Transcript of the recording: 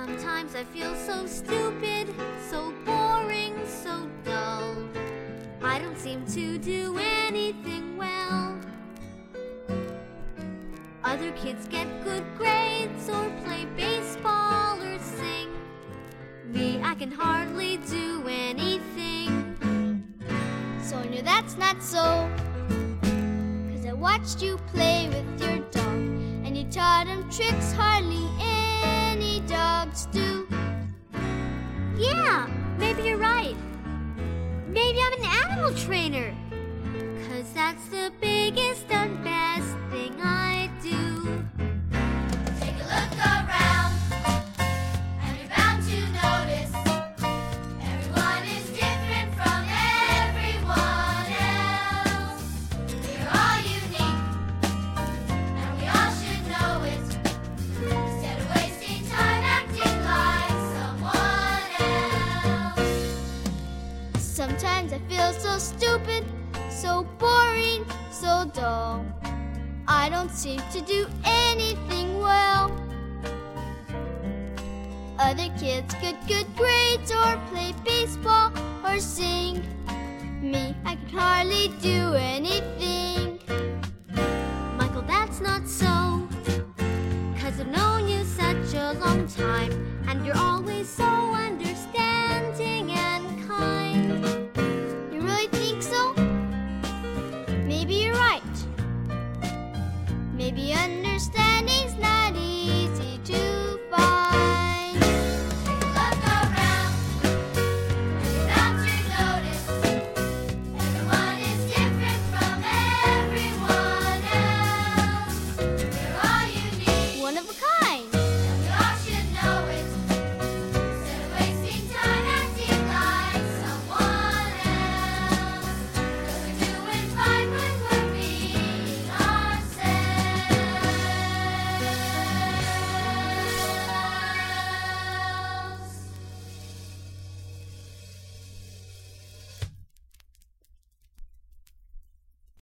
Sometimes I feel so stupid, so boring, so dull. I don't seem to do anything well. Other kids get good grades or play baseball or sing. Me, I can hardly do anything. Sonia, that's not so. 'Cause I watched you play with your dog, and you taught him tricks hardly any dogs do. Yeah, maybe you're right. Maybe I'm an animal trainer. 'Cause that's the biggest and best thing I do. Take a look around, and you're bound to notice everyone is different from everyone else. We're all unique, and we all should know it. Instead of wasting time acting like someone else. Sometimes I feel so stupid, so boring, so dull. I don't seem to do anything well. Other kids get good grades or play baseball or sing. Me, I can hardly do anything. Michael, that's not so. 'Cause I've known you such a long time, and you're always so understanding and kind. You really think so? Maybe you're right. Maybe understand